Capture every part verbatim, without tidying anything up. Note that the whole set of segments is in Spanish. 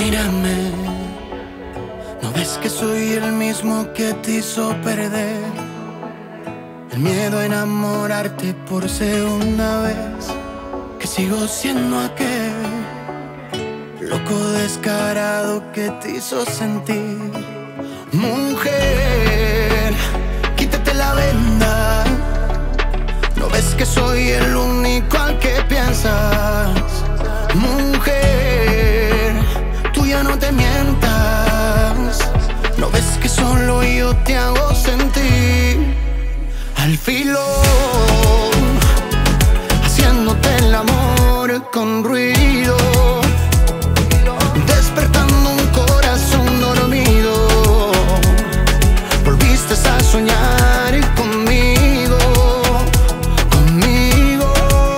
Mírame, ¿no ves que soy el mismo que te hizo perder? El miedo a enamorarte por segunda vez, que sigo siendo aquel loco descarado que te hizo sentir. Mujer, quítate la venda, ¿no ves que soy el único al que piensas? Mujer, tú ya no te mientas, ¿no ves que solo yo te hago sentir? Al filo, haciéndote el amor con ruido, despertando un corazón dormido. Volviste a soñar conmigo, conmigo.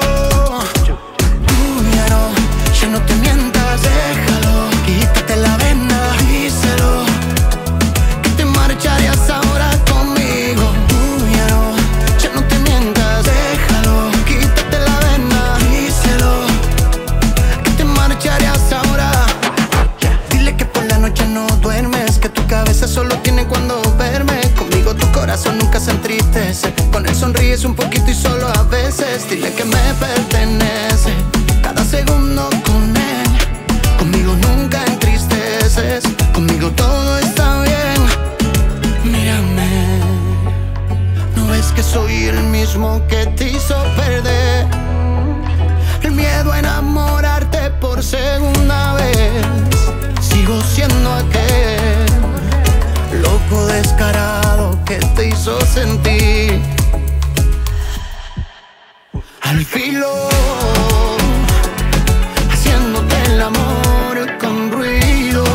Tú ya no, ya no te mientas, déjalo. Quítate la venda, díselo, que te marcharías ahora conmigo. Tú ya no, ya no te mientas, déjalo. Quítate la venda, díselo, que te marcharías ahora. Dile que por la noche no duermes, que tu cabeza solo tiene cuando verme. Conmigo tu corazón nunca se entristece, con él sonríes un poquito y solo a veces. Dile que me pertenece cada segundo con él. Conmigo nunca entristeces, conmigo todo está bien. Mírame, ¿no ves que soy el mismo que te hizo perder? El miedo a enamorarte por segunda vez, sigo siendo aquel loco descarado que te hizo sentir. Al filo, haciéndote el amor con ruido,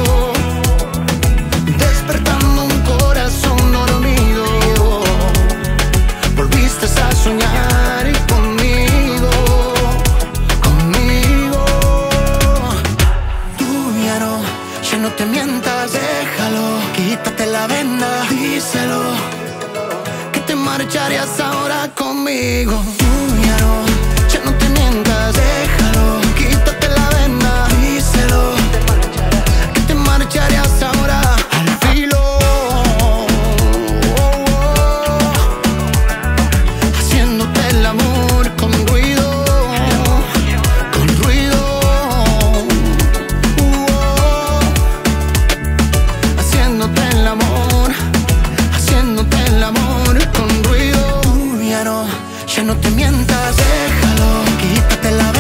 despertando un corazón dormido. Volviste a soñar conmigo, conmigo. Tú ya no, ya no te mientas, déjalo. Quítate la venda, díselo, que te marcharías ahora conmigo. Tú ya no, ya no te mientas, déjalo. Quítate la venda, díselo, que te marcharías ahora. Al filo, oh, oh, haciéndote el amor con ruido, con ruido, oh, haciéndote el amor, haciéndote el amor con ruido. Tú ya no, ya no te mientas, déjalo. Quítate la